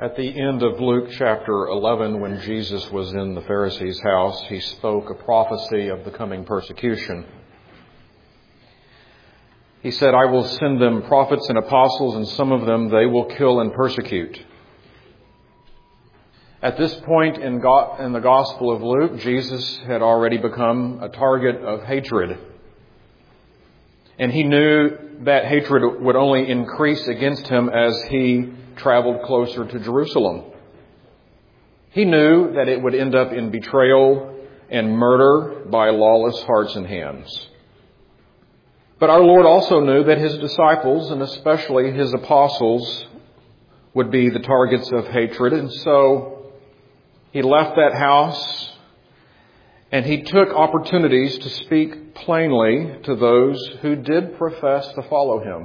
At the end of Luke chapter 11, when Jesus was in the Pharisee's house, he spoke a prophecy of the coming persecution. He said, "I will send them prophets and apostles, and some of them they will kill and persecute." At this point in the Gospel of Luke, Jesus had already become a target of hatred. And he knew that hatred would only increase against him as he traveled closer to Jerusalem. He knew that it would end up in betrayal and murder by lawless hearts and hands. But our Lord also knew that His disciples, and especially His apostles, would be the targets of hatred. And so He left that house and He took opportunities to speak plainly to those who did profess to follow Him.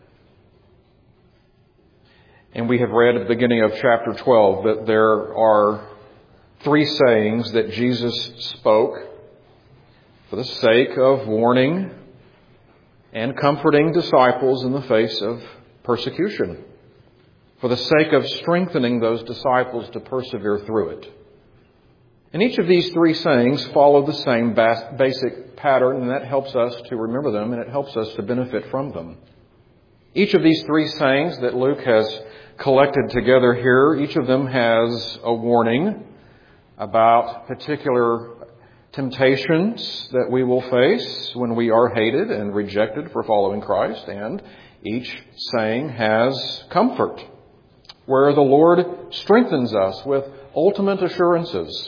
And we have read at the beginning of chapter 12 that there are 3 sayings that Jesus spoke for the sake of warning and comforting disciples in the face of persecution, for the sake of strengthening those disciples to persevere through it. And each of these 3 sayings follow the same basic pattern, and that helps us to remember them, and it helps us to benefit from them. Each of these 3 sayings that Luke has collected together here, each of them has a warning about particular temptations that we will face when we are hated and rejected for following Christ, and each saying has comfort, where the Lord strengthens us with ultimate assurances.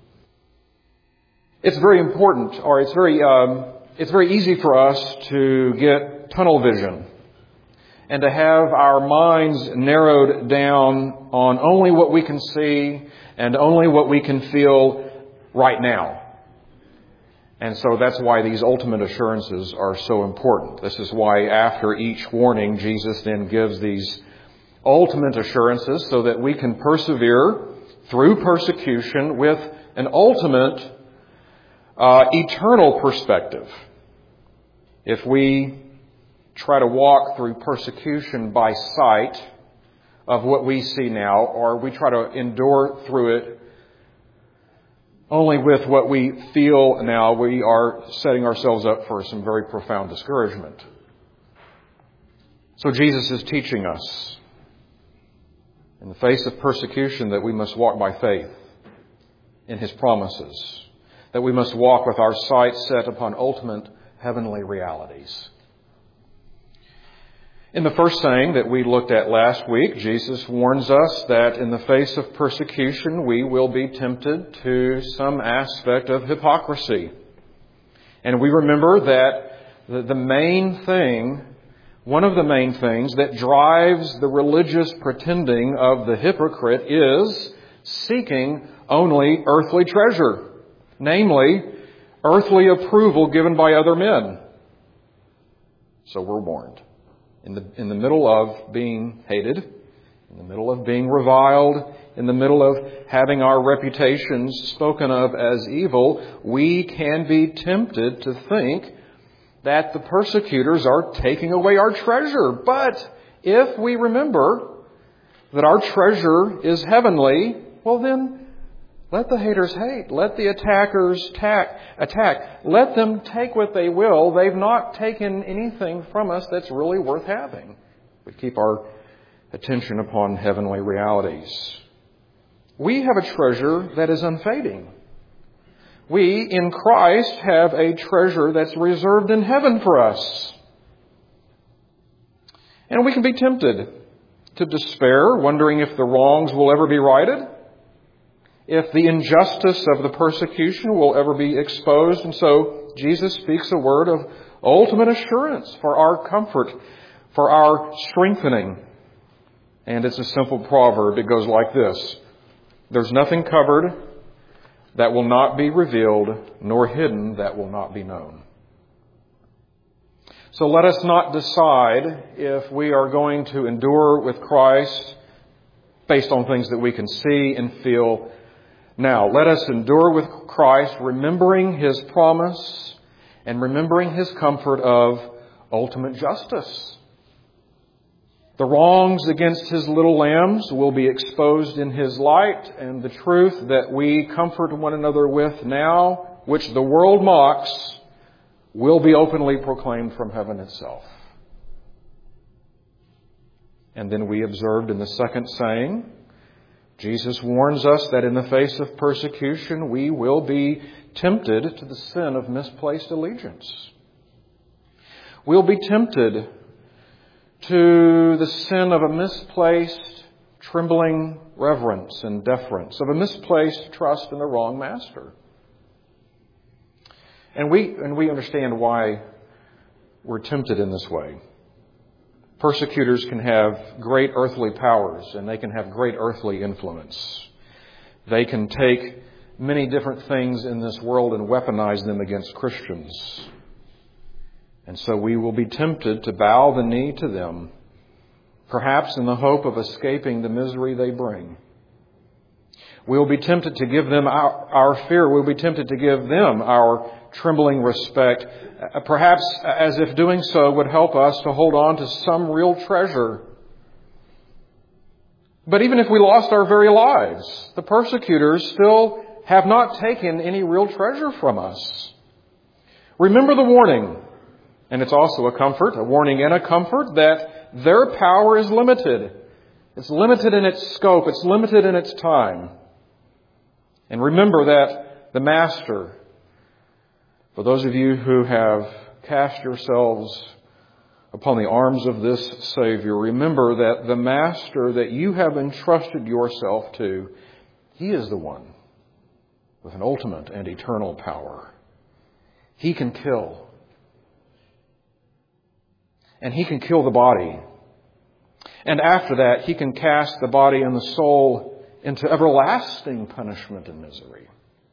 It's very important, or it's very easy for us to get tunnel vision and to have our minds narrowed down on only what we can see and only what we can feel right now. And so that's why these ultimate assurances are so important. This is why after each warning, Jesus then gives these ultimate assurances so that we can persevere through persecution with an ultimate eternal perspective. If we try to walk through persecution by sight of what we see now, or we try to endure through it only with what we feel now, we are setting ourselves up for some very profound discouragement. So Jesus is teaching us in the face of persecution that we must walk by faith in His promises, that we must walk with our sights set upon ultimate heavenly realities. In the first saying that we looked at last week, Jesus warns us that in the face of persecution, we will be tempted to some aspect of hypocrisy. And we remember that the main thing, one of the main things that drives the religious pretending of the hypocrite is seeking only earthly treasure, namely, earthly approval given by other men. So we're warned. In the middle of being hated, in the middle of being reviled, in the middle of having our reputations spoken of as evil, we can be tempted to think that the persecutors are taking away our treasure. But if we remember that our treasure is heavenly, well then, let the haters hate. Let the attackers attack. Let them take what they will. They've not taken anything from us that's really worth having. We keep our attention upon heavenly realities. We have a treasure that is unfading. We, in Christ, have a treasure that's reserved in heaven for us. And we can be tempted to despair, wondering if the wrongs will ever be righted, if the injustice of the persecution will ever be exposed. And so Jesus speaks a word of ultimate assurance for our comfort, for our strengthening. And it's a simple proverb. It goes like this: there's nothing covered that will not be revealed, nor hidden that will not be known. So let us not decide if we are going to endure with Christ based on things that we can see and feel now. Let us endure with Christ, remembering His promise and remembering His comfort of ultimate justice. The wrongs against His little lambs will be exposed in His light, and the truth that we comfort one another with now, which the world mocks, will be openly proclaimed from heaven itself. And then we observed in the second saying, Jesus warns us that in the face of persecution we will be tempted to the sin of misplaced allegiance. We'll be tempted to the sin of a misplaced, trembling reverence and deference, of a misplaced trust in the wrong master. And we understand why we're tempted in this way. Persecutors can have great earthly powers, and they can have great earthly influence. They can take many different things in this world and weaponize them against Christians. And so we will be tempted to bow the knee to them, perhaps in the hope of escaping the misery they bring. We'll be tempted to give them our fear. We'll be tempted to give them our trembling respect, perhaps as if doing so would help us to hold on to some real treasure. But even if we lost our very lives, the persecutors still have not taken any real treasure from us. Remember the warning, and it's also a comfort, a warning and a comfort, that their power is limited. It's limited in its scope. It's limited in its time. And remember that the Master, for those of you who have cast yourselves upon the arms of this Savior, remember that the Master that you have entrusted yourself to, He is the one with an ultimate and eternal power. He can kill. And He can kill the body. And after that, He can cast the body and the soul into everlasting punishment and misery.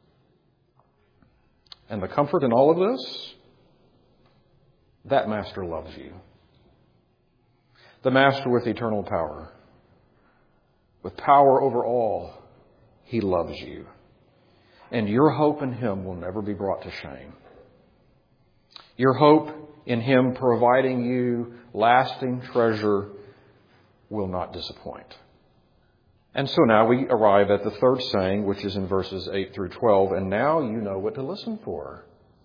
And the comfort in all of this, that Master loves you. The Master with eternal power, with power over all, He loves you. And your hope in Him will never be brought to shame. Your hope in Him providing you lasting treasure will not disappoint. And so now we arrive at the third saying, which is in verses 8 through 12. And now you know what to listen for.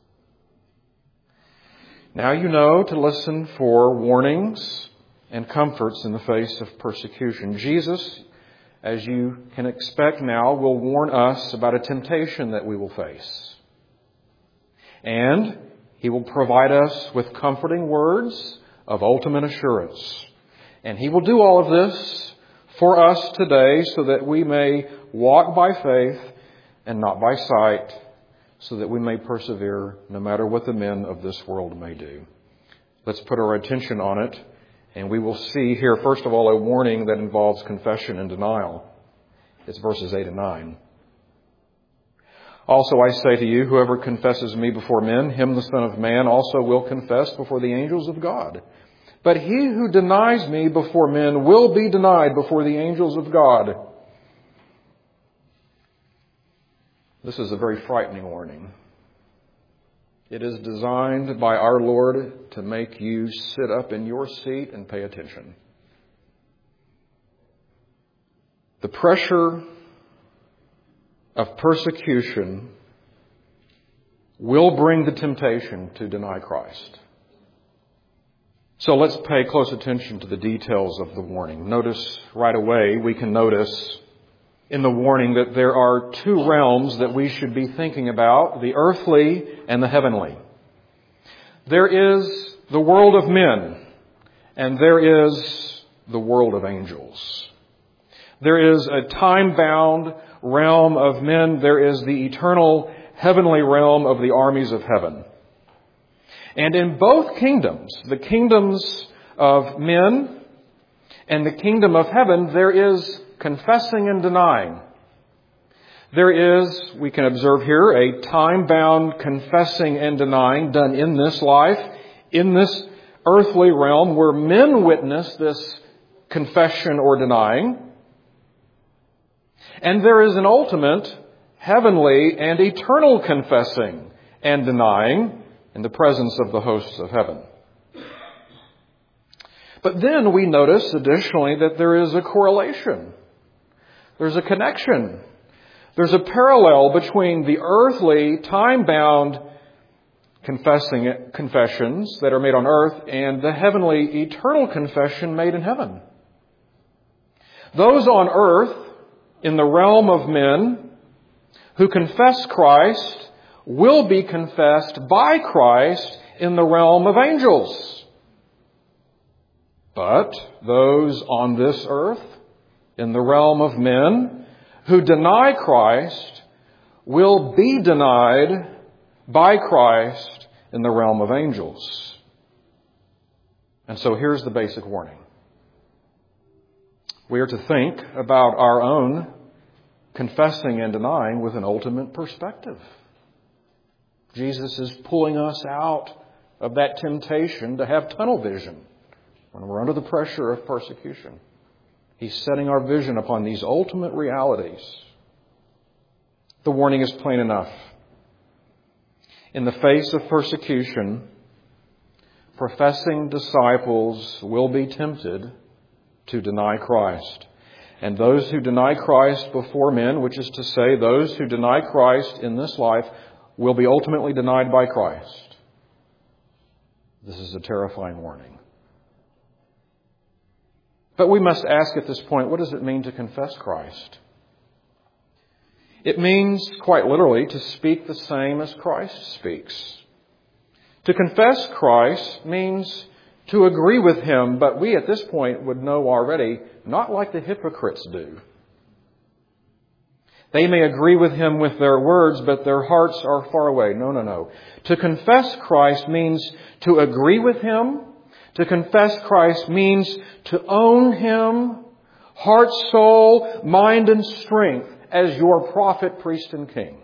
Now you know to listen for warnings and comforts in the face of persecution. Jesus, as you can expect now, will warn us about a temptation that we will face. And He will provide us with comforting words of ultimate assurance. And He will do all of this for us today so that we may walk by faith and not by sight, so that we may persevere no matter what the men of this world may do. Let's put our attention on it, and we will see here, first of all, a warning that involves confession and denial. It's verses 8 and 9. Also I say to you, whoever confesses me before men, him the Son of Man also will confess before the angels of God. But he who denies me before men will be denied before the angels of God. This is a very frightening warning. It is designed by our Lord to make you sit up in your seat and pay attention. The pressure of persecution will bring the temptation to deny Christ. So let's pay close attention to the details of the warning. Notice right away, we can notice in the warning that there are two realms that we should be thinking about, the earthly and the heavenly. There is the world of men, and there is the world of angels. There is a time-bound realm of men. There is the eternal heavenly realm of the armies of heaven. And in both kingdoms, the kingdoms of men and the kingdom of heaven, there is confessing and denying. There is, we can observe here, a time-bound confessing and denying done in this life, in this earthly realm where men witness this confession or denying. And there is an ultimate heavenly and eternal confessing and denying in the presence of the hosts of heaven. But then we notice additionally that there is a correlation. There's a connection. There's a parallel between the earthly, time-bound confessions that are made on earth and the heavenly, eternal confession made in heaven. Those on earth, in the realm of men, who confess Christ will be confessed by Christ in the realm of angels. But those on this earth, in the realm of men, who deny Christ will be denied by Christ in the realm of angels. And so here's the basic warning. We are to think about our own confessing and denying with an ultimate perspective. Jesus is pulling us out of that temptation to have tunnel vision when we're under the pressure of persecution. He's setting our vision upon these ultimate realities. The warning is plain enough. In the face of persecution, professing disciples will be tempted to deny Christ. And those who deny Christ before men, which is to say, those who deny Christ in this life, will be ultimately denied by Christ. This is a terrifying warning. But we must ask at this point, what does it mean to confess Christ? It means, quite literally, to speak the same as Christ speaks. To confess Christ means to agree with Him, but we at this point would know already, not like the hypocrites do. They may agree with Him with their words, but their hearts are far away. No. To confess Christ means to agree with Him. To confess Christ means to own Him, heart, soul, mind, and strength, as your prophet, priest, and king.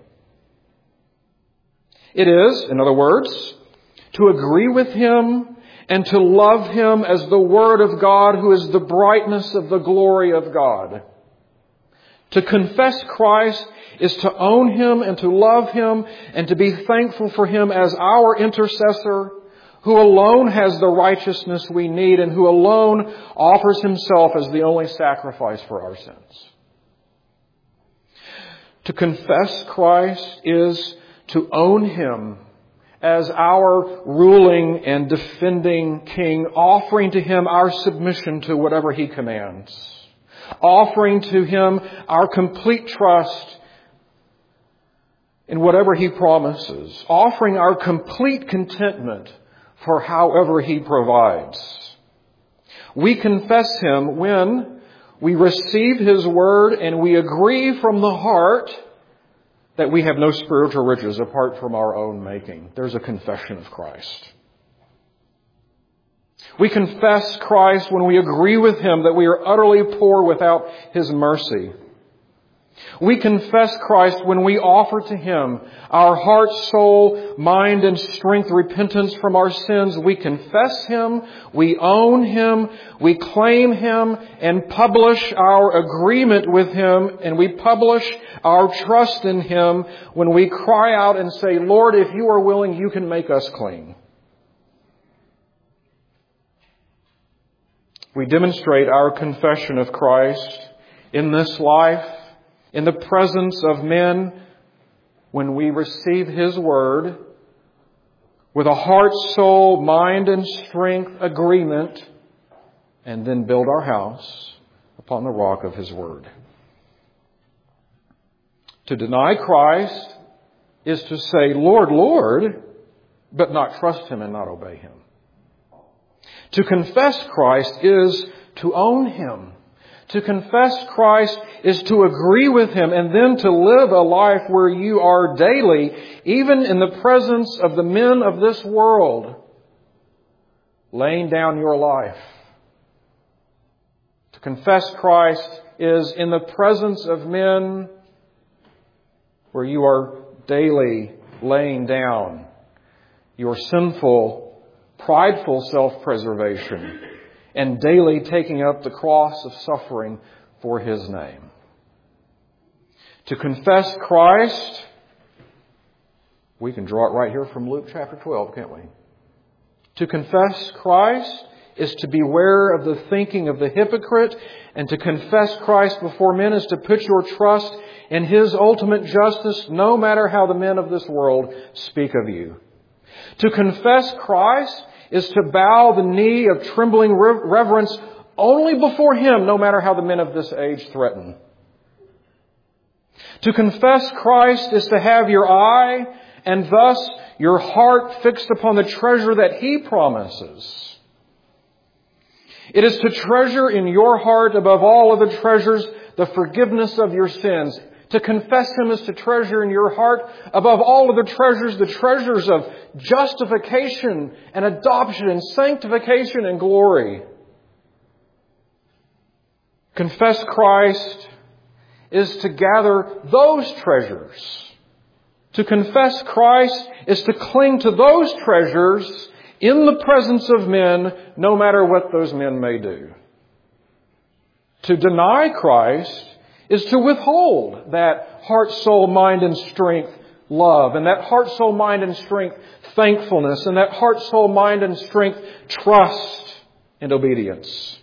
It is, in other words, to agree with Him and to love Him as the Word of God, who is the brightness of the glory of God. To confess Christ is to own Him and to love Him and to be thankful for Him as our intercessor, who alone has the righteousness we need and who alone offers Himself as the only sacrifice for our sins. To confess Christ is to own Him as our ruling and defending King, offering to Him our submission to whatever He commands, offering to Him our complete trust in whatever He promises, offering our complete contentment for however He provides. We confess Him when we receive His Word and we agree from the heart that we have no spiritual riches apart from our own making. There's a confession of Christ. We confess Christ when we agree with Him that we are utterly poor without His mercy. We confess Christ when we offer to Him our heart, soul, mind, and strength repentance from our sins. We confess Him, we own Him, we claim Him, and publish our agreement with Him, and we publish our trust in Him when we cry out and say, Lord, if You are willing, You can make us clean. We demonstrate our confession of Christ in this life, in the presence of men, when we receive His Word with a heart, soul, mind, and strength agreement, and then build our house upon the rock of His Word. To deny Christ is to say, Lord, Lord, but not trust Him and not obey Him. To confess Christ is to own Him. To confess Christ is to agree with Him and then to live a life where you are daily, even in the presence of the men of this world, laying down your life. To confess Christ is in the presence of men where you are daily laying down your sinful, prideful self-preservation and daily taking up the cross of suffering for His name. To confess Christ, we can draw it right here from Luke chapter 12, can't we? To confess Christ is to beware of the thinking of the hypocrite, and to confess Christ before men is to put your trust in His ultimate justice, no matter how the men of this world speak of you. To confess Christ is to bow the knee of trembling reverence only before Him, no matter how the men of this age threaten. To confess Christ is to have your eye and thus your heart fixed upon the treasure that He promises. It is to treasure in your heart above all other treasures the forgiveness of your sins. To confess Him is to treasure in your heart above all other treasures the treasures of justification and adoption and sanctification and glory. Confess Christ is to gather those treasures. To confess Christ is to cling to those treasures in the presence of men, no matter what those men may do. To deny Christ is to withhold that heart, soul, mind, and strength love, and that heart, soul, mind, and strength thankfulness, and that heart, soul, mind, and strength trust and obedience.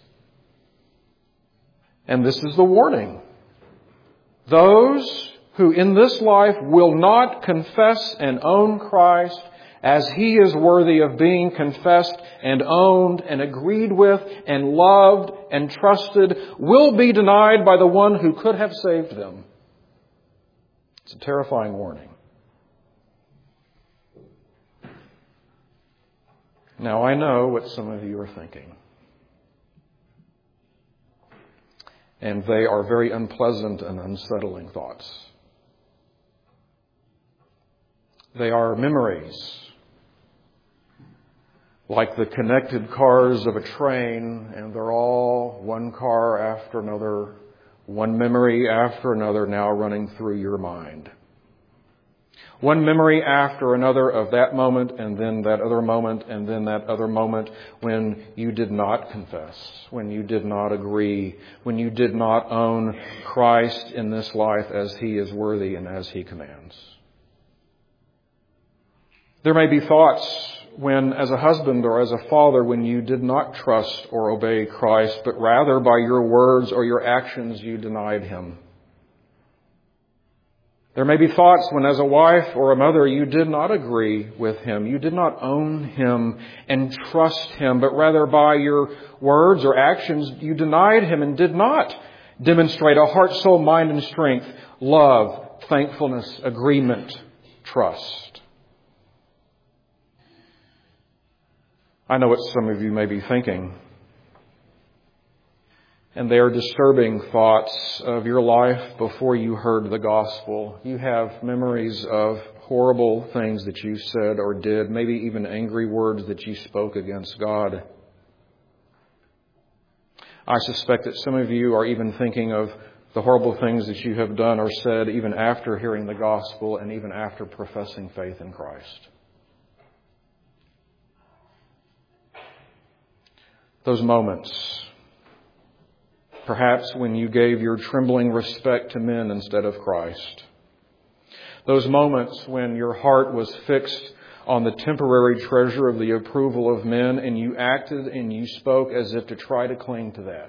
And this is the warning. Those who in this life will not confess and own Christ as He is worthy of being confessed and owned and agreed with and loved and trusted will be denied by the one who could have saved them. It's a terrifying warning. Now I know what some of you are thinking. And they are very unpleasant and unsettling thoughts. They are memories, like the connected cars of a train, and they're all one car after another, one memory after another now running through your mind. One memory after another of that moment, and then that other moment, and then that other moment when you did not confess, when you did not agree, when you did not own Christ in this life as He is worthy and as He commands. There may be thoughts when, as a husband or as a father, when you did not trust or obey Christ, but rather by your words or your actions you denied Him. There may be thoughts when, as a wife or a mother, you did not agree with Him. You did not own Him and trust Him, but rather by your words or actions, you denied Him and did not demonstrate a heart, soul, mind, and strength, love, thankfulness, agreement, trust. I know what some of you may be thinking. And they are disturbing thoughts of your life before you heard the gospel. You have memories of horrible things that you said or did, maybe even angry words that you spoke against God. I suspect that some of you are even thinking of the horrible things that you have done or said even after hearing the gospel and even after professing faith in Christ. Those moments, perhaps when you gave your trembling respect to men instead of Christ. Those moments when your heart was fixed on the temporary treasure of the approval of men and you acted and you spoke as if to try to cling to that.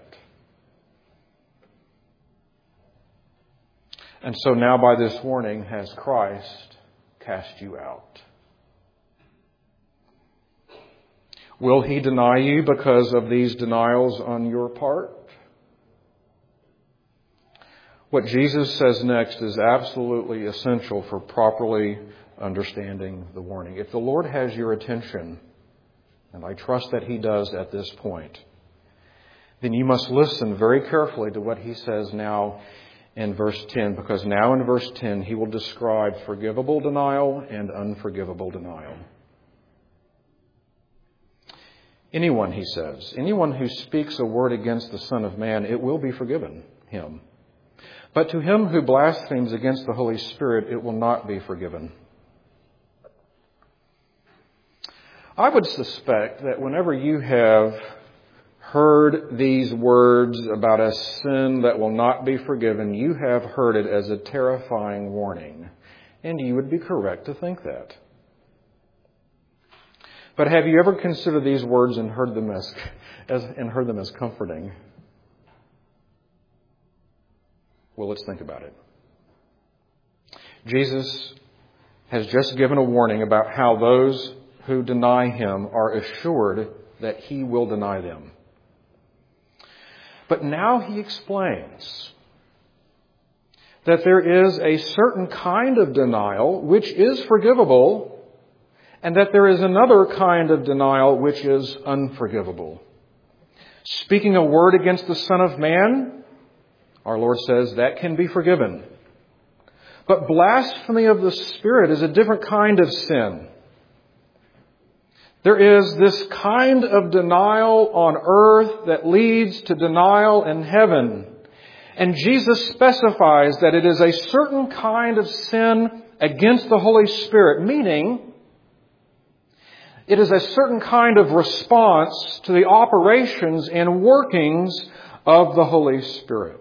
And so now by this warning has Christ cast you out. Will He deny you because of these denials on your part? What Jesus says next is absolutely essential for properly understanding the warning. If the Lord has your attention, and I trust that He does at this point, then you must listen very carefully to what He says now in verse 10, because now in verse 10 He will describe forgivable denial and unforgivable denial. Anyone, He says, anyone who speaks a word against the Son of Man, it will be forgiven him. But to him who blasphemes against the Holy Spirit, it will not be forgiven. I would suspect that whenever you have heard these words about a sin that will not be forgiven, you have heard it as a terrifying warning. And you would be correct to think that. But have you ever considered these words and heard them as comforting? Well, let's think about it. Jesus has just given a warning about how those who deny Him are assured that He will deny them. But now He explains that there is a certain kind of denial which is forgivable, and that there is another kind of denial which is unforgivable. Speaking a word against the Son of Man, our Lord says that can be forgiven. But blasphemy of the Spirit is a different kind of sin. There is this kind of denial on earth that leads to denial in heaven. And Jesus specifies that it is a certain kind of sin against the Holy Spirit, meaning it is a certain kind of response to the operations and workings of the Holy Spirit.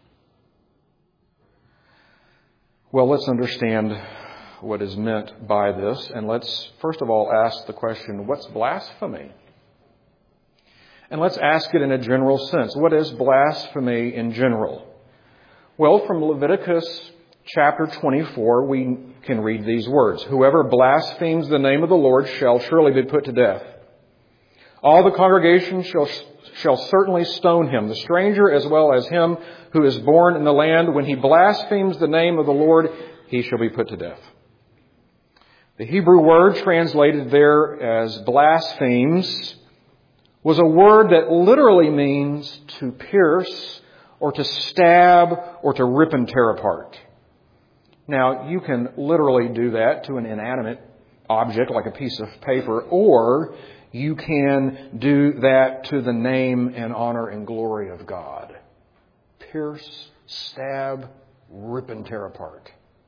Well, let's understand what is meant by this, and let's first of all ask the question, what's blasphemy? And let's ask it in a general sense. What is blasphemy in general? Well, from Leviticus chapter 24, we can read these words. Whoever blasphemes the name of the Lord shall surely be put to death. All the congregation shall certainly stone him, the stranger as well as him who is born in the land. When he blasphemes the name of the Lord, he shall be put to death. The Hebrew word translated there as blasphemes was a word that literally means to pierce or to stab or to rip and tear apart. Now, you can literally do that to an inanimate object like a piece of paper, or you can do that to the name and honor and glory of God. Pierce, stab, rip and tear apart.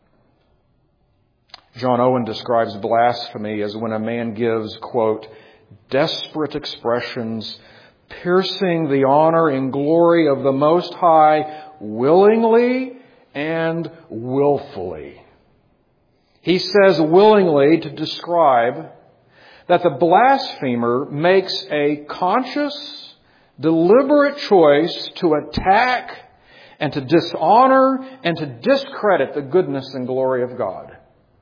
John Owen describes blasphemy as when a man gives, quote, desperate expressions piercing the honor and glory of the Most High willingly and willfully. He says willingly to describe that the blasphemer makes a conscious, deliberate choice to attack and to dishonor and to discredit the goodness and glory of God.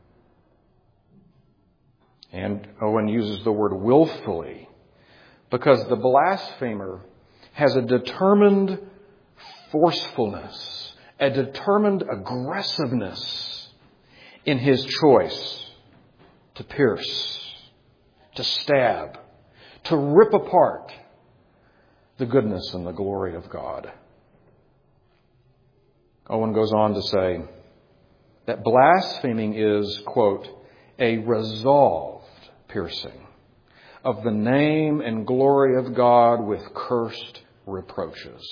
And Owen uses the word willfully because the blasphemer has a determined forcefulness, a determined aggressiveness in his choice to pierce, to stab, to rip apart the goodness and the glory of God. Owen goes on to say that blaspheming is, quote, a resolved piercing of the name and glory of God with cursed reproaches.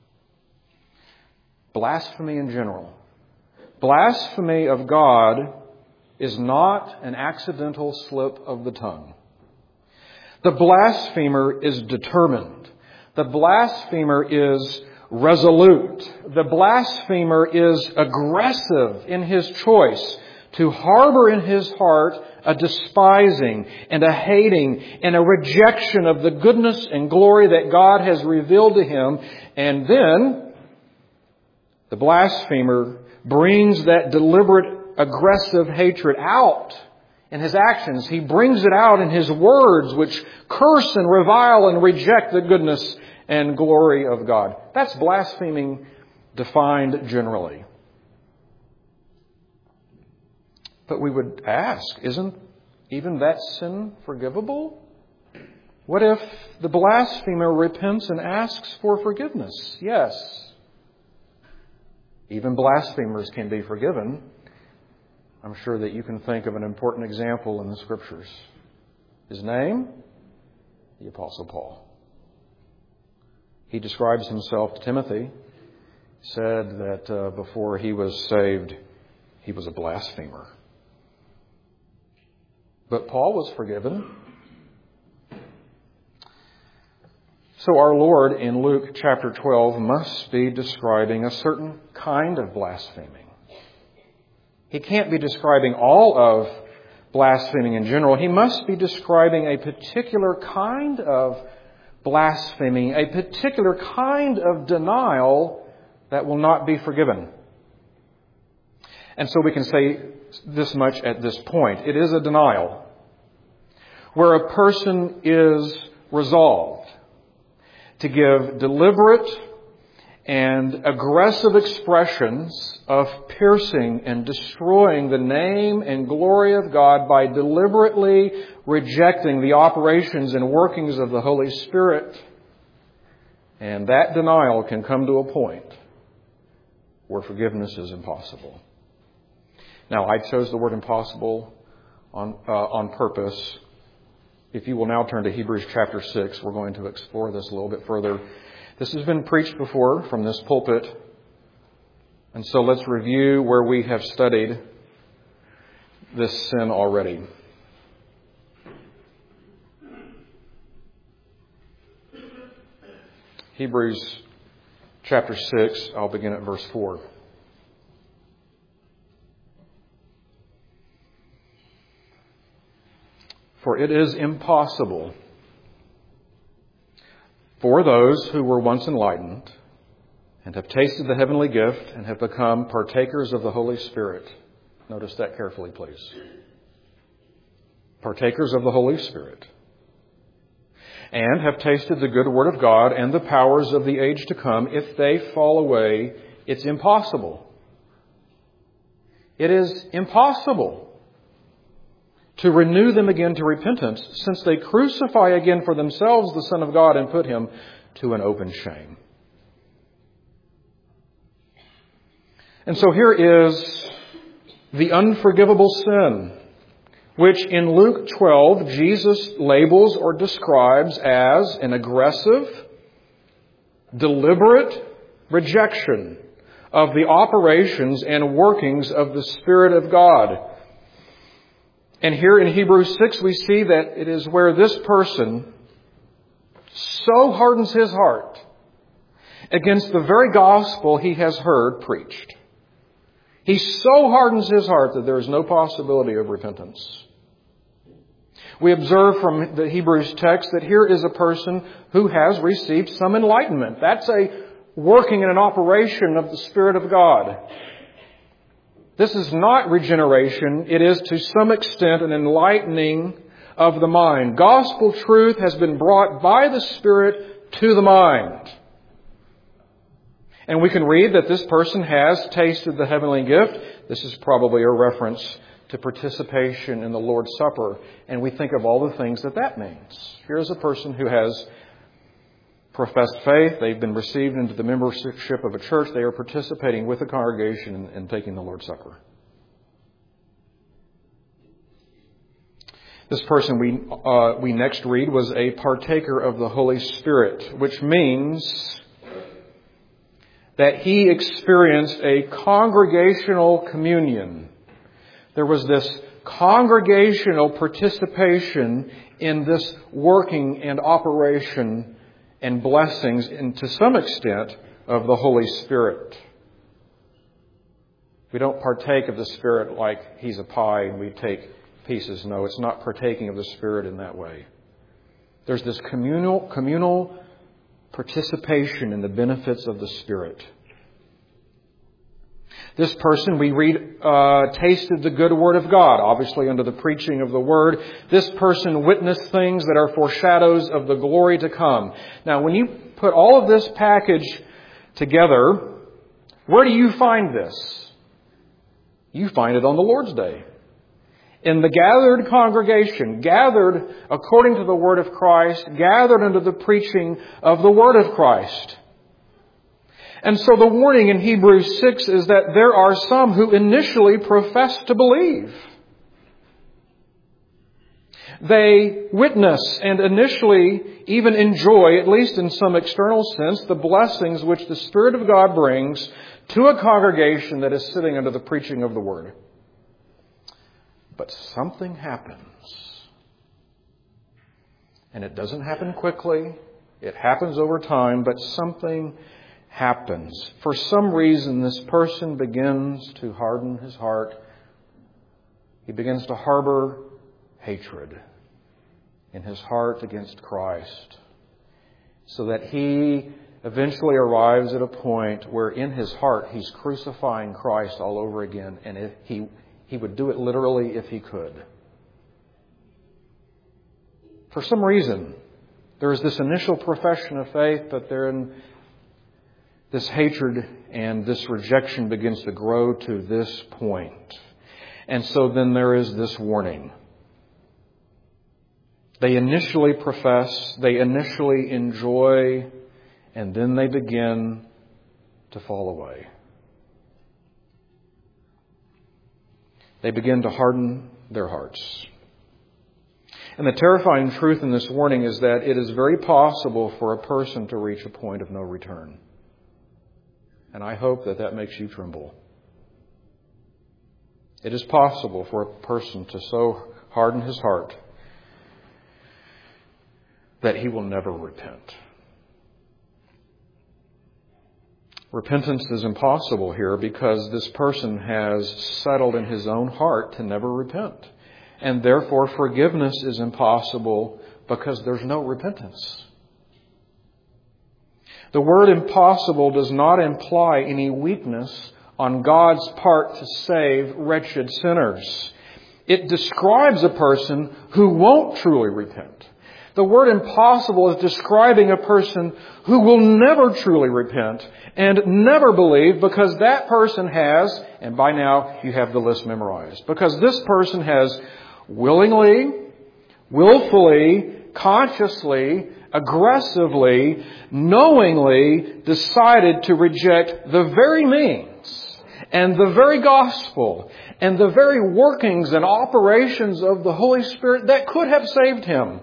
Blasphemy in general. Blasphemy of God is not an accidental slip of the tongue. The blasphemer is determined. The blasphemer is resolute. The blasphemer is aggressive in his choice to harbor in his heart a despising and a hating and a rejection of the goodness and glory that God has revealed to him. And then the blasphemer brings that deliberate, aggressive hatred out in his actions. He brings it out in his words, which curse and revile and reject the goodness and glory of God. That's blaspheming defined generally. But we would ask, isn't even that sin forgivable? What if the blasphemer repents and asks for forgiveness? Yes. Even blasphemers can be forgiven. I'm sure that you can think of an important example in the Scriptures. His name? The Apostle Paul. He describes himself to Timothy, said that before he was saved, he was a blasphemer. But Paul was forgiven. So our Lord in Luke chapter 12 must be describing a certain kind of blaspheming. He can't be describing all of blaspheming in general. He must be describing a particular kind of blasphemy, a particular kind of denial that will not be forgiven. And so we can say this much at this point. It is a denial where a person is resolved to give deliberate and aggressive expressions of piercing and destroying the name and glory of God by deliberately rejecting the operations and workings of the Holy Spirit. And that denial can come to a point where forgiveness is impossible. Now, I chose the word impossible on purpose. If you will now turn to Hebrews chapter 6, we're going to explore this a little bit further. This has been preached before from this pulpit. And so let's review where we have studied this sin already. Hebrews chapter 6, I'll begin at verse 4. For it is impossible for those who were once enlightened and have tasted the heavenly gift and have become partakers of the Holy Spirit. Notice that carefully, please. Partakers of the Holy Spirit. And have tasted the good word of God and the powers of the age to come. If they fall away, it's impossible. It is impossible to renew them again to repentance, since they crucify again for themselves the Son of God and put him to an open shame. And so here is the unforgivable sin, which in Luke 12, Jesus labels or describes as an aggressive, deliberate rejection of the operations and workings of the Spirit of God. And here in Hebrews 6, we see that it is where this person so hardens his heart against the very gospel he has heard preached. He so hardens his heart that there is no possibility of repentance. We observe from the Hebrews text that here is a person who has received some enlightenment. That's a working and an operation of the Spirit of God. This is not regeneration. It is to some extent an enlightening of the mind. Gospel truth has been brought by the Spirit to the mind. And we can read that this person has tasted the heavenly gift. This is probably a reference to participation in the Lord's Supper. And we think of all the things that means. Here's a person who has professed faith. They've been received into the membership of a church. They are participating with the congregation in taking the Lord's Supper. This person we next read was a partaker of the Holy Spirit, which means that he experienced a congregational communion. There was this congregational participation in this working and operation and blessings, and to some extent, of the Holy Spirit. We don't partake of the Spirit like He's a pie and we take pieces. No, it's not partaking of the Spirit in that way. There's this communal participation in the benefits of the Spirit. This person, we read, tasted the good word of God, obviously under the preaching of the word. This person witnessed things that are foreshadows of the glory to come. Now, when you put all of this package together, where do you find this? You find it on the Lord's Day. In the gathered congregation, gathered according to the word of Christ, gathered under the preaching of the word of Christ. And so the warning in Hebrews 6 is that there are some who initially profess to believe. They witness and initially even enjoy, at least in some external sense, the blessings which the Spirit of God brings to a congregation that is sitting under the preaching of the Word. But something happens. And it doesn't happen quickly. It happens over time, but something happens. For some reason, this person begins to harden his heart he begins to harbor hatred in his heart against Christ, so that he eventually arrives at a point where in his heart he's crucifying Christ all over again, and if he would do it literally if he could. For some reason, there is this initial profession of faith, but then this hatred and this rejection begins to grow to this point. And so then there is this warning. They initially profess, they initially enjoy, and then they begin to fall away. They begin to harden their hearts. And the terrifying truth in this warning is that it is very possible for a person to reach a point of no return. And I hope that that makes you tremble. It is possible for a person to so harden his heart that he will never repent. Repentance is impossible here because this person has settled in his own heart to never repent. And therefore forgiveness is impossible because there's no repentance. The word impossible does not imply any weakness on God's part to save wretched sinners. It describes a person who won't truly repent. The word impossible is describing a person who will never truly repent and never believe, because that person has, and by now you have the list memorized, because this person has willingly, willfully, consciously, aggressively, knowingly decided to reject the very means and the very gospel and the very workings and operations of the Holy Spirit that could have saved him.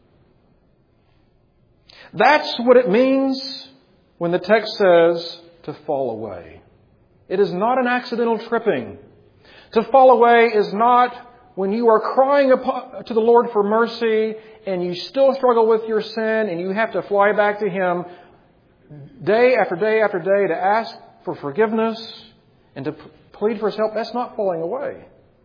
That's what it means when the text says to fall away. It is not an accidental tripping. To fall away is not when you are crying to the Lord for mercy and you still struggle with your sin and you have to fly back to Him day after day after day to ask for forgiveness and to plead for His help. That's not falling away.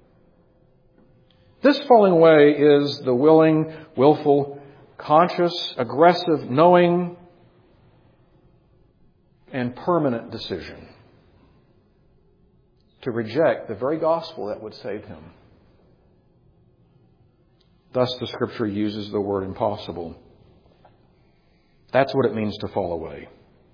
This falling away is the willing, willful, conscious, aggressive, knowing, and permanent decision to reject the very gospel that would save him. Thus, the Scripture uses the word impossible. That's what it means to fall away.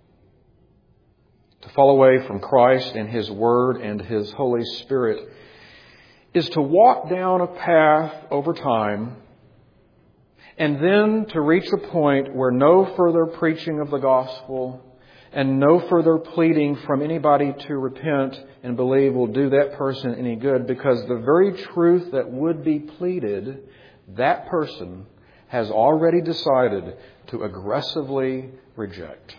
To fall away from Christ and His Word and His Holy Spirit is to walk down a path over time and then to reach a point where no further preaching of the gospel and no further pleading from anybody to repent and believe will do that person any good, because the very truth that would be pleaded, that person has already decided to aggressively reject.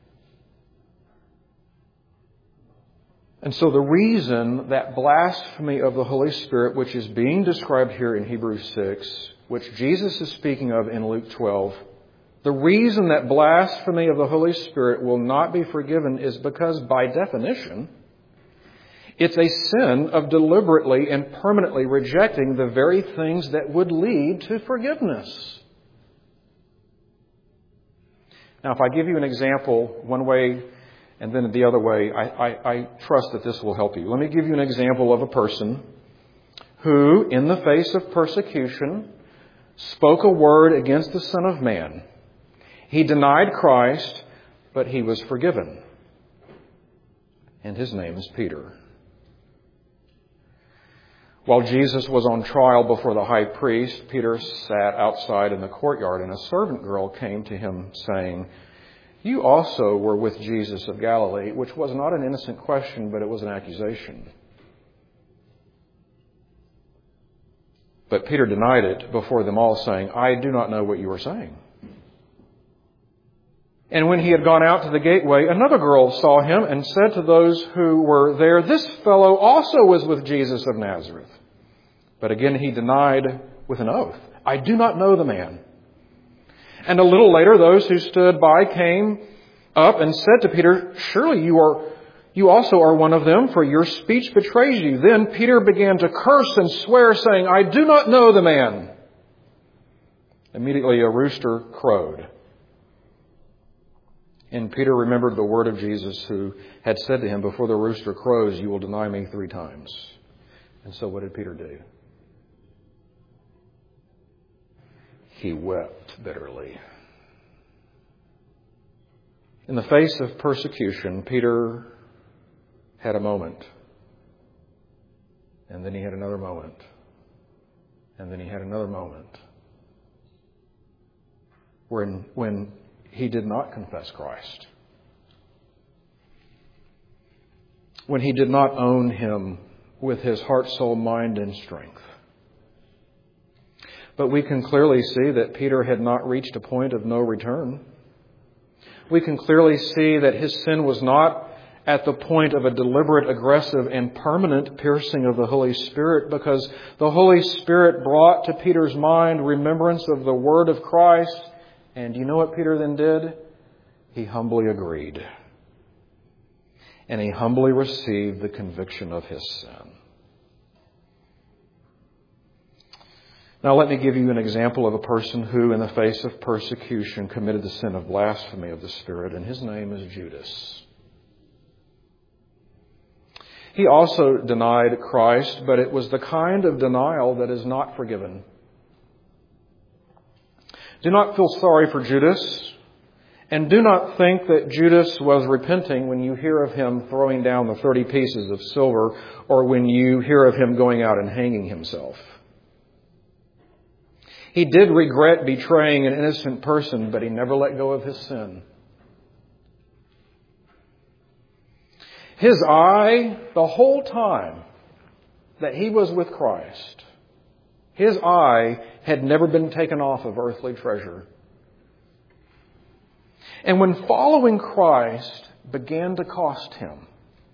And so the reason that blasphemy of the Holy Spirit, which is being described here in Hebrews 6, which Jesus is speaking of in Luke 12, the reason that blasphemy of the Holy Spirit will not be forgiven is because, by definition, it's a sin of deliberately and permanently rejecting the very things that would lead to forgiveness. Now, if I give you an example one way and then the other way, I trust that this will help you. Let me give you an example of a person who, in the face of persecution, spoke a word against the Son of Man. He denied Christ, but he was forgiven. And his name is Peter. While Jesus was on trial before the high priest, Peter sat outside in the courtyard, and a servant girl came to him saying, "You also were with Jesus of Galilee," which was not an innocent question, but it was an accusation. But Peter denied it before them all, saying, "I do not know what you are saying." And when he had gone out to the gateway, another girl saw him and said to those who were there, "This fellow also was with Jesus of Nazareth." But again he denied with an oath, "I do not know the man." And a little later those who stood by came up and said to Peter, "Surely you are You also are one of them, for your speech betrays you." Then Peter began to curse and swear, saying, "I do not know the man." Immediately a rooster crowed. And Peter remembered the word of Jesus, who had said to him, "Before the rooster crows, you will deny me 3 times. And so what did Peter do? He wept bitterly. In the face of persecution, Peter had a moment. And then he had another moment. And then he had another moment. When he did not confess Christ. When he did not own Him with his heart, soul, mind, and strength. But we can clearly see that Peter had not reached a point of no return. We can clearly see that his sin was not at the point of a deliberate, aggressive, and permanent piercing of the Holy Spirit, because the Holy Spirit brought to Peter's mind remembrance of the word of Christ. And you know what Peter then did? He humbly agreed. And he humbly received the conviction of his sin. Now let me give you an example of a person who, in the face of persecution, committed the sin of blasphemy of the Spirit, and his name is Judas. He also denied Christ, but it was the kind of denial that is not forgiven. Do not feel sorry for Judas, and do not think that Judas was repenting when you hear of him throwing down the 30 pieces of silver, or when you hear of him going out and hanging himself. He did regret betraying an innocent person, but he never let go of his sin. His eye, the whole time that he was with Christ, his eye had never been taken off of earthly treasure. And when following Christ began to cost him,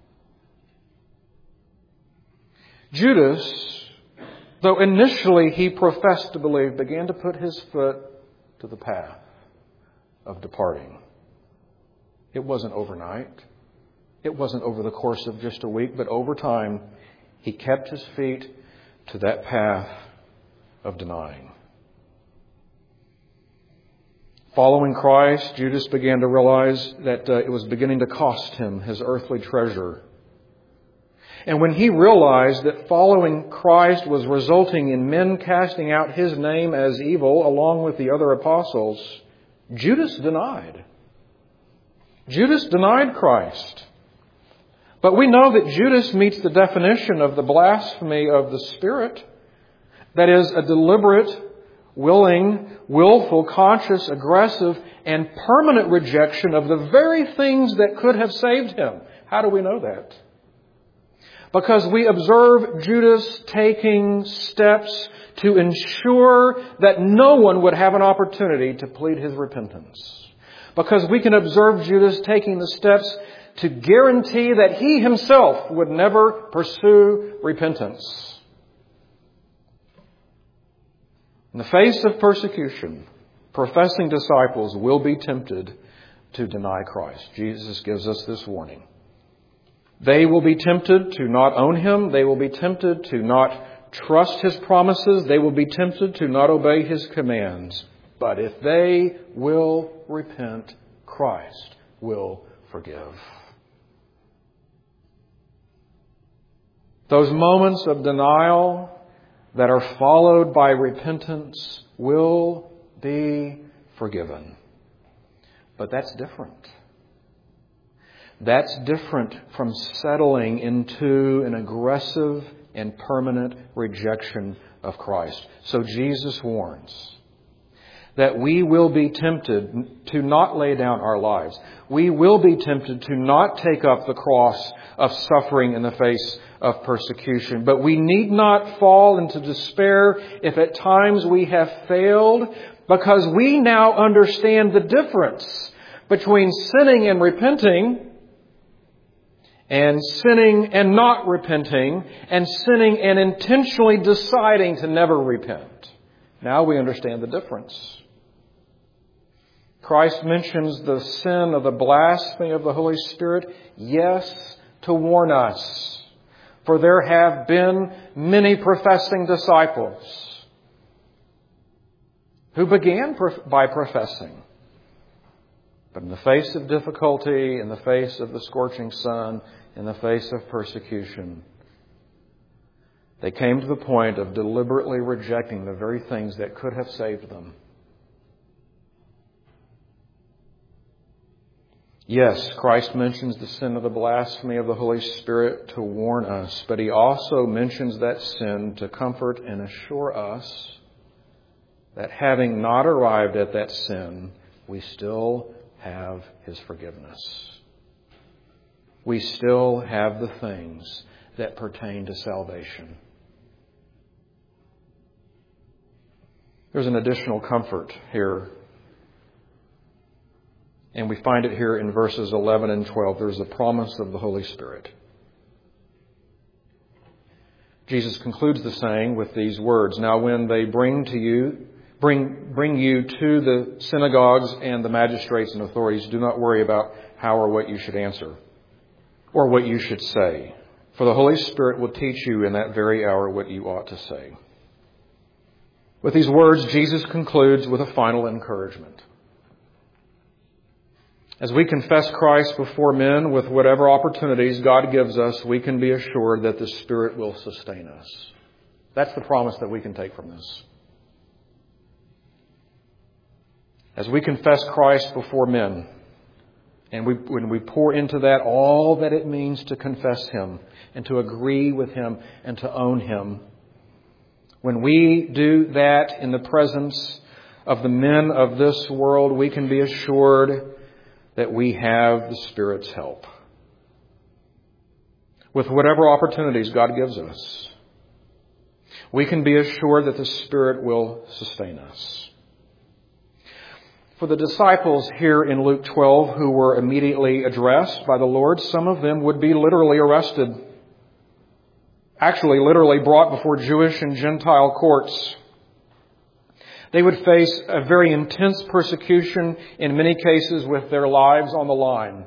Judas, though initially he professed to believe, began to put his foot to the path of departing. It wasn't overnight. It wasn't over the course of just a week, but over time, he kept his feet to that path of denying. Following Christ, Judas began to realize that it was beginning to cost him his earthly treasure. And when he realized that following Christ was resulting in men casting out his name as evil along with the other apostles, Judas denied. Judas denied Christ. But we know that Judas meets the definition of the blasphemy of the Spirit. That is, a deliberate, willing, willful, conscious, aggressive, and permanent rejection of the very things that could have saved him. How do we know that? Because we observe Judas taking steps to ensure that no one would have an opportunity to plead his repentance. Because we can observe Judas taking the steps to guarantee that he himself would never pursue repentance. In the face of persecution, professing disciples will be tempted to deny Christ. Jesus gives us this warning. They will be tempted to not own Him. They will be tempted to not trust His promises. They will be tempted to not obey His commands. But if they will repent, Christ will forgive. Those moments of denial that are followed by repentance will be forgiven. But that's different. That's different from settling into an aggressive and permanent rejection of Christ. So Jesus warns that we will be tempted to not lay down our lives. We will be tempted to not take up the cross of suffering in the face of persecution. But we need not fall into despair if at times we have failed, because we now understand the difference between sinning and repenting, and sinning and not repenting, and sinning and intentionally deciding to never repent. Now we understand the difference. Christ mentions the sin of the blasphemy of the Holy Spirit. Yes, to warn us. For there have been many professing disciples who began by professing. But in the face of difficulty, in the face of the scorching sun, in the face of persecution, they came to the point of deliberately rejecting the very things that could have saved them. Yes, Christ mentions the sin of the blasphemy of the Holy Spirit to warn us, but He also mentions that sin to comfort and assure us that having not arrived at that sin, we still have His forgiveness. We still have the things that pertain to salvation. There's an additional comfort here. And we find it here in verses 11 and 12. There's a promise of the Holy Spirit. Jesus concludes the saying with these words, "Now when they bring you to the synagogues and the magistrates and authorities, do not worry about how or what you should answer or what you should say. For the Holy Spirit will teach you in that very hour what you ought to say." With these words, Jesus concludes with a final encouragement. As we confess Christ before men with whatever opportunities God gives us, we can be assured that the Spirit will sustain us. That's the promise that we can take from this. As we confess Christ before men, and when we pour into that all that it means to confess Him and to agree with Him and to own Him, when we do that in the presence of the men of this world, we can be assured that we have the Spirit's help. With whatever opportunities God gives us, we can be assured that the Spirit will sustain us. For the disciples here in Luke 12 who were immediately addressed by the Lord, some of them would be literally arrested. Actually, literally brought before Jewish and Gentile courts. They would face a very intense persecution, in many cases with their lives on the line.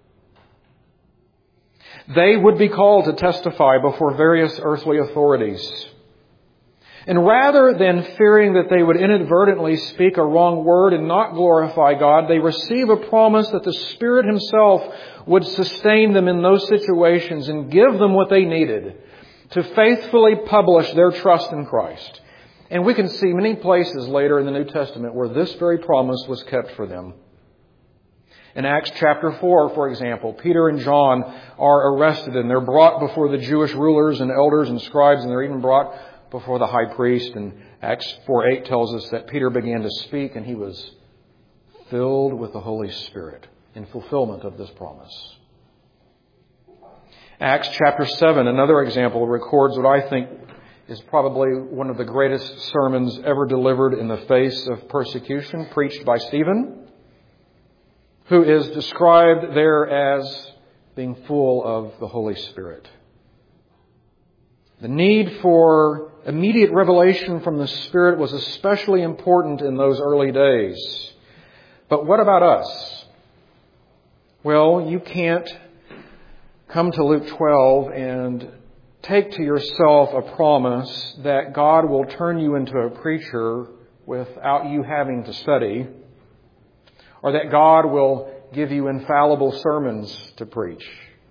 They would be called to testify before various earthly authorities. And rather than fearing that they would inadvertently speak a wrong word and not glorify God, they receive a promise that the Spirit Himself would sustain them in those situations and give them what they needed to faithfully publish their trust in Christ. And we can see many places later in the New Testament where this very promise was kept for them. In Acts chapter 4, for example, Peter and John are arrested and they're brought before the Jewish rulers and elders and scribes, and they're even brought before the high priest. And Acts 4:8 tells us that Peter began to speak and he was filled with the Holy Spirit in fulfillment of this promise. Acts chapter 7, another example, records what I think is probably one of the greatest sermons ever delivered in the face of persecution, preached by Stephen, who is described there as being full of the Holy Spirit. The need for immediate revelation from the Spirit was especially important in those early days. But what about us? Well, you can't come to Luke 12 and take to yourself a promise that God will turn you into a preacher without you having to study, or that God will give you infallible sermons to preach.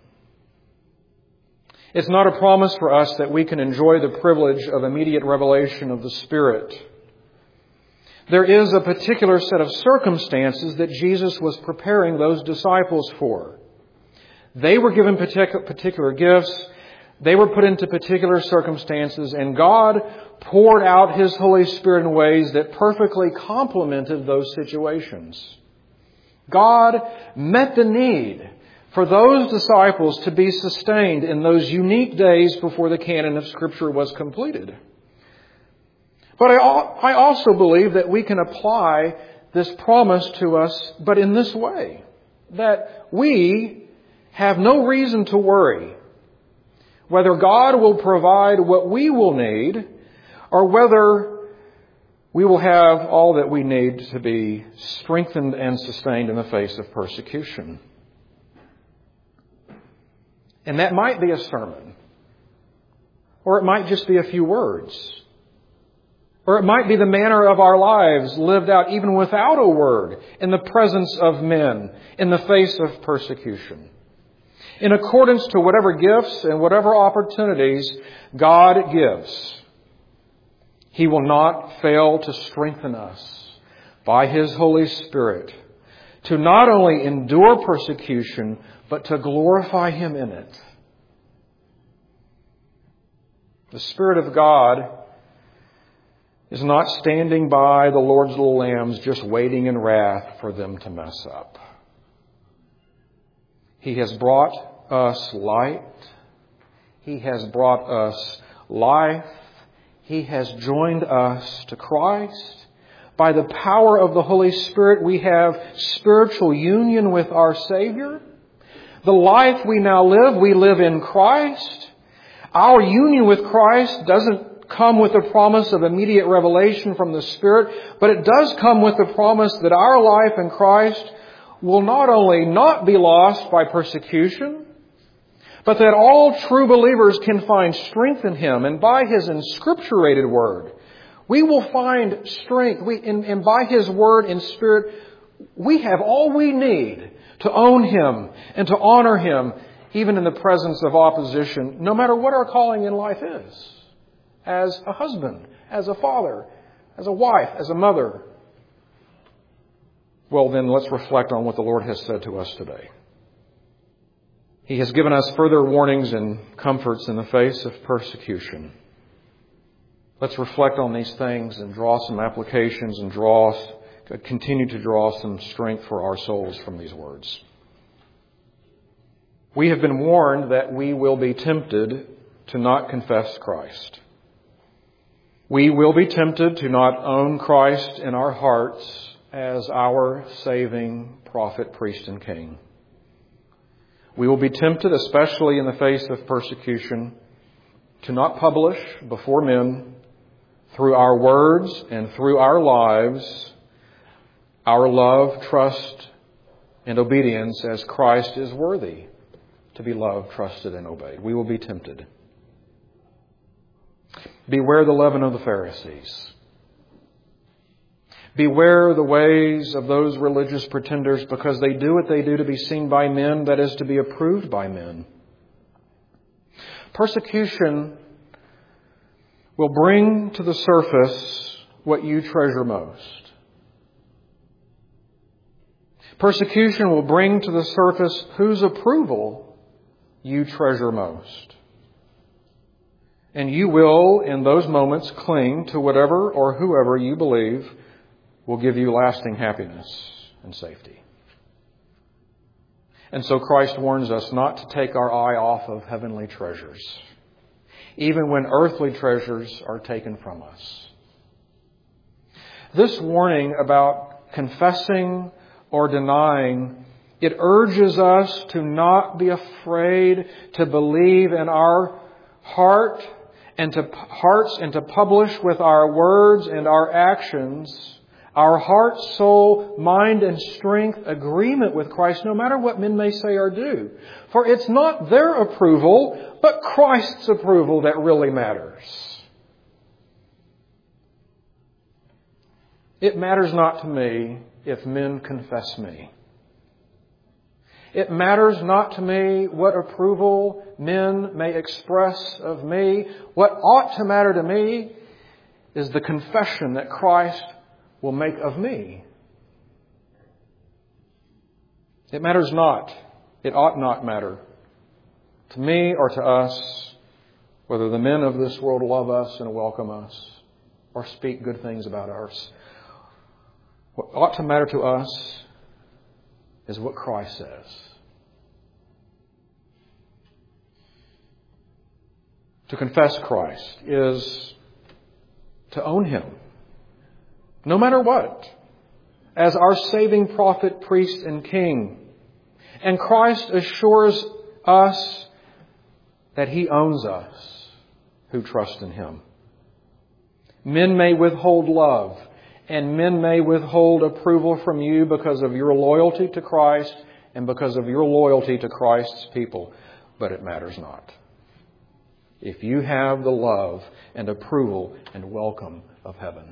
It's not a promise for us that we can enjoy the privilege of immediate revelation of the Spirit. There is a particular set of circumstances that Jesus was preparing those disciples for. They were given particular gifts. They were put into particular circumstances, and God poured out His Holy Spirit in ways that perfectly complemented those situations. God met the need for those disciples to be sustained in those unique days before the canon of Scripture was completed. But I also believe that we can apply this promise to us, but in this way, that we have no reason to worry whether God will provide what we will need, or whether we will have all that we need to be strengthened and sustained in the face of persecution. And that might be a sermon. Or it might just be a few words. Or it might be the manner of our lives lived out even without a word in the presence of men, in the face of persecution. In accordance to whatever gifts and whatever opportunities God gives, He will not fail to strengthen us by His Holy Spirit to not only endure persecution, but to glorify Him in it. The Spirit of God is not standing by the Lord's little lambs just waiting in wrath for them to mess up. He has brought us light. He has brought us life. He has joined us to Christ. By the power of the Holy Spirit, we have spiritual union with our Savior. The life we now live, we live in Christ. Our union with Christ doesn't come with the promise of immediate revelation from the Spirit, but it does come with the promise that our life in Christ will not only not be lost by persecution, but that all true believers can find strength in Him. And by His inscripturated Word, we will find strength. And by His Word and Spirit, we have all we need to own Him and to honor Him, even in the presence of opposition, no matter what our calling in life is. As a husband, as a father, as a wife, as a mother. Well, then let's reflect on what the Lord has said to us today. He has given us further warnings and comforts in the face of persecution. Let's reflect on these things and draw some applications and continue to draw some strength for our souls from these words. We have been warned that we will be tempted to not confess Christ. We will be tempted to not own Christ in our hearts as our saving prophet, priest, and king. We will be tempted, especially in the face of persecution, to not publish before men, through our words and through our lives, our love, trust, and obedience as Christ is worthy to be loved, trusted, and obeyed. We will be tempted. Beware the leaven of the Pharisees. Beware the ways of those religious pretenders, because they do what they do to be seen by men, that is, to be approved by men. Persecution will bring to the surface what you treasure most. Persecution will bring to the surface whose approval you treasure most. And you will, in those moments, cling to whatever or whoever you believe will give you lasting happiness and safety. And so Christ warns us not to take our eye off of heavenly treasures, even when earthly treasures are taken from us. This warning about confessing or denying, it urges us to not be afraid to believe in our hearts and to publish with our words and our actions our heart, soul, mind, and strength agreement with Christ, no matter what men may say or do. For it's not their approval, but Christ's approval that really matters. It matters not to me if men confess me. It matters not to me what approval men may express of me. What ought to matter to me is the confession that Christ will make of me. It matters not. It ought not matter to me or to us whether the men of this world love us and welcome us or speak good things about us. What ought to matter to us is what Christ says. To confess Christ is to own Him, no matter what, as our saving prophet, priest, and king. And Christ assures us that He owns us who trust in Him. Men may withhold love, and men may withhold approval from you because of your loyalty to Christ and because of your loyalty to Christ's people. but it matters not. If you have the love and approval and welcome of heaven.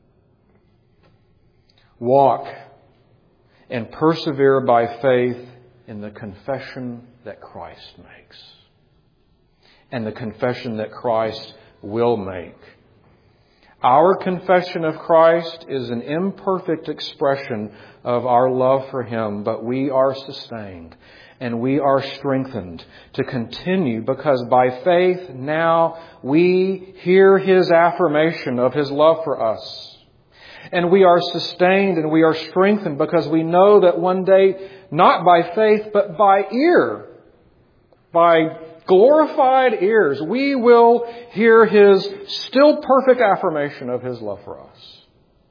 Walk and persevere by faith in the confession that Christ makes. And the confession that Christ will make. Our confession of Christ is an imperfect expression of our love for Him, but we are sustained and we are strengthened to continue because by faith now we hear His affirmation of His love for us. And we are sustained and we are strengthened because we know that one day, not by faith, but by ear, by glorified ears, we will hear His still perfect affirmation of His love for us.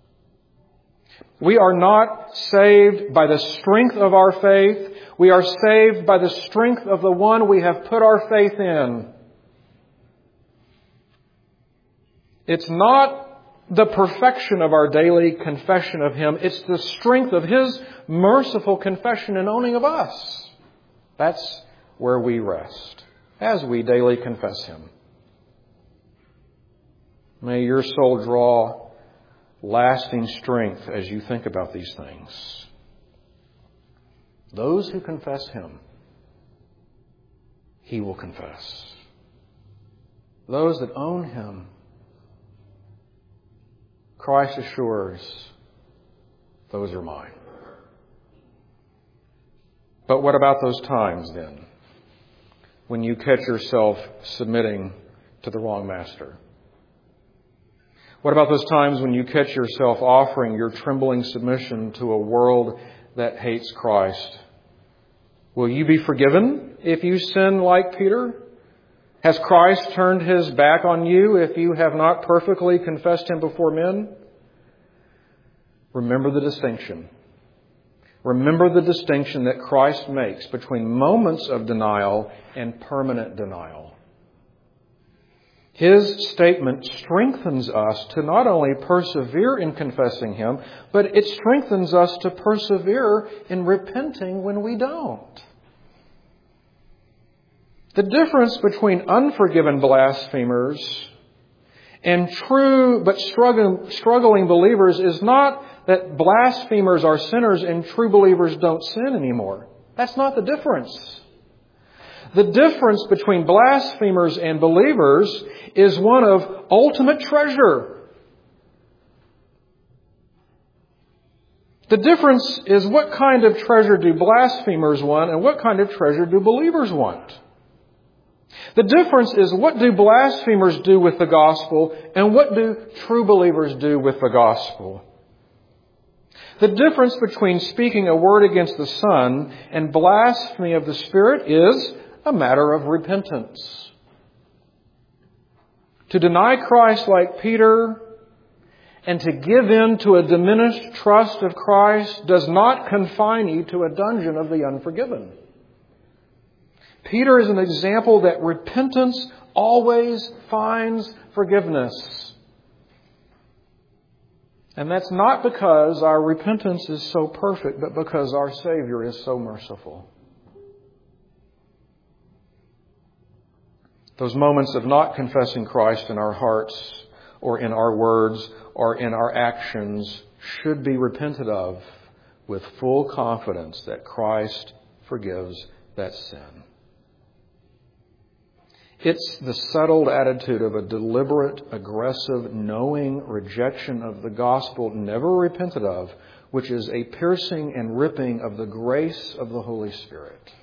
We are not saved by the strength of our faith. We are saved by the strength of the one we have put our faith in. It's not the perfection of our daily confession of Him. It's the strength of His merciful confession and owning of us. That's where we rest as we daily confess Him. May your soul draw lasting strength as you think about these things. Those who confess Him, He will confess. Those that own Him, Christ assures, those are mine. But what about those times then, when you catch yourself submitting to the wrong master? What about those times when you catch yourself offering your trembling submission to a world that hates Christ? Will you be forgiven if you sin like Peter? Has Christ turned His back on you if you have not perfectly confessed Him before men? Remember the distinction. Remember the distinction that Christ makes between moments of denial and permanent denial. His statement strengthens us to not only persevere in confessing Him, but it strengthens us to persevere in repenting when we don't. The difference between unforgiven blasphemers and true but struggling believers is not that blasphemers are sinners and true believers don't sin anymore. That's not the difference. The difference between blasphemers and believers is one of ultimate treasure. The difference is what kind of treasure do blasphemers want and what kind of treasure do believers want. The difference is what do blasphemers do with the gospel and what do true believers do with the gospel. The difference between speaking a word against the Son and blasphemy of the Spirit is a matter of repentance. To deny Christ like Peter and to give in to a diminished trust of Christ does not confine you to a dungeon of the unforgiven. Peter is an example that repentance always finds forgiveness. And that's not because our repentance is so perfect, but because our Savior is so merciful. Those moments of not confessing Christ in our hearts or in our words or in our actions should be repented of with full confidence that Christ forgives that sin. It's the settled attitude of a deliberate, aggressive, knowing rejection of the gospel never repented of, which is a piercing and ripping of the grace of the Holy Spirit.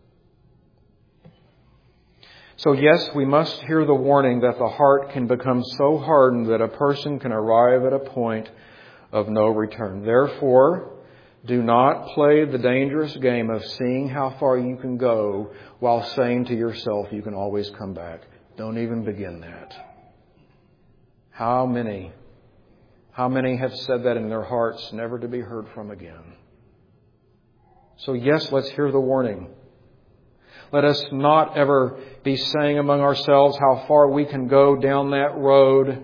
So yes, we must hear the warning that the heart can become so hardened that a person can arrive at a point of no return. Therefore, do not play the dangerous game of seeing how far you can go while saying to yourself you can always come back. Don't even begin that. How many have said that in their hearts, never to be heard from again? So yes, let's hear the warning. Let us not ever be saying among ourselves how far we can go down that road.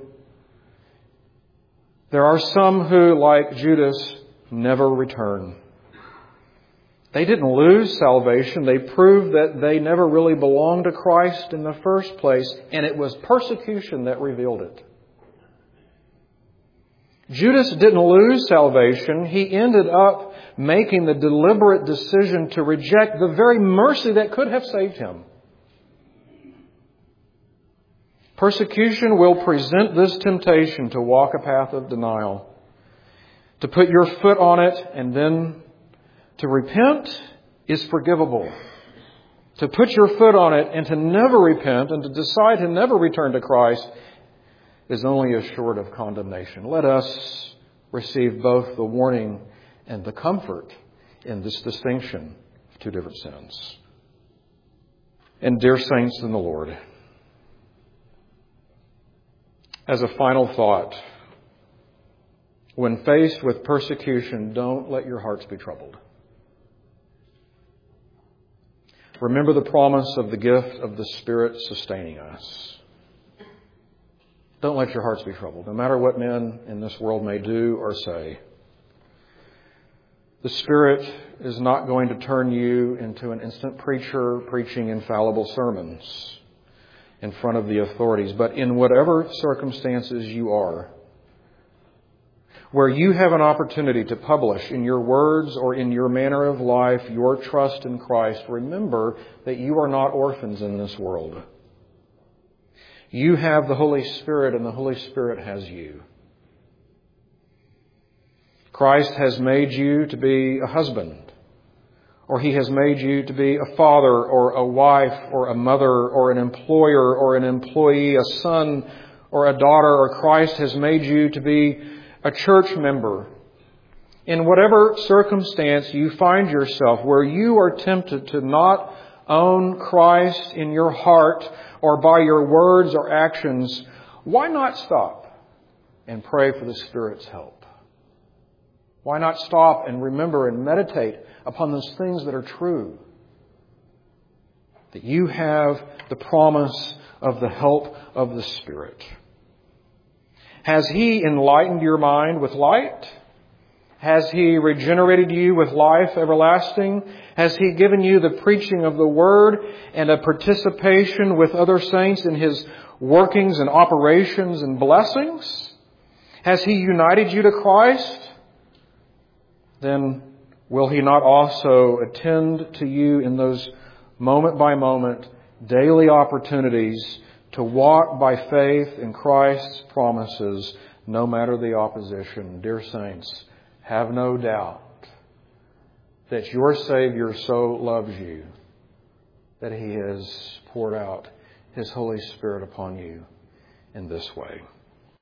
There are some who, like Judas, never return. They didn't lose salvation. They proved that they never really belonged to Christ in the first place, and it was persecution that revealed it. Judas didn't lose salvation. He ended up making the deliberate decision to reject the very mercy that could have saved him. Persecution will present this temptation to walk a path of denial, to put your foot on it, and then to repent is forgivable. To put your foot on it and to never repent and to decide to never return to Christ is only assured of condemnation. Let us receive both the warning and the comfort in this distinction of two different sins. And dear saints in the Lord, as a final thought, when faced with persecution, don't let your hearts be troubled. Remember the promise of the gift of the Spirit sustaining us. Don't let your hearts be troubled, no matter what men in this world may do or say. The Spirit is not going to turn you into an instant preacher preaching infallible sermons in front of the authorities. But in whatever circumstances you are, where you have an opportunity to publish in your words or in your manner of life your trust in Christ, remember that you are not orphans in this world. You have the Holy Spirit, and the Holy Spirit has you. Christ has made you to be a husband, or He has made you to be a father or a wife or a mother or an employer or an employee, a son or a daughter, or Christ has made you to be a church member. In whatever circumstance you find yourself where you are tempted to not own Christ in your heart or by your words or actions, why not stop and pray for the Spirit's help? Why not stop and remember and meditate upon those things that are true? That you have the promise of the help of the Spirit. Has He enlightened your mind with light? Has He regenerated you with life everlasting? Has He given you the preaching of the Word and a participation with other saints in His workings and operations and blessings? Has He united you to Christ? Then will He not also attend to you in those moment by moment, daily opportunities to walk by faith in Christ's promises, no matter the opposition? Dear saints, have no doubt that your Savior so loves you that He has poured out His Holy Spirit upon you in this way.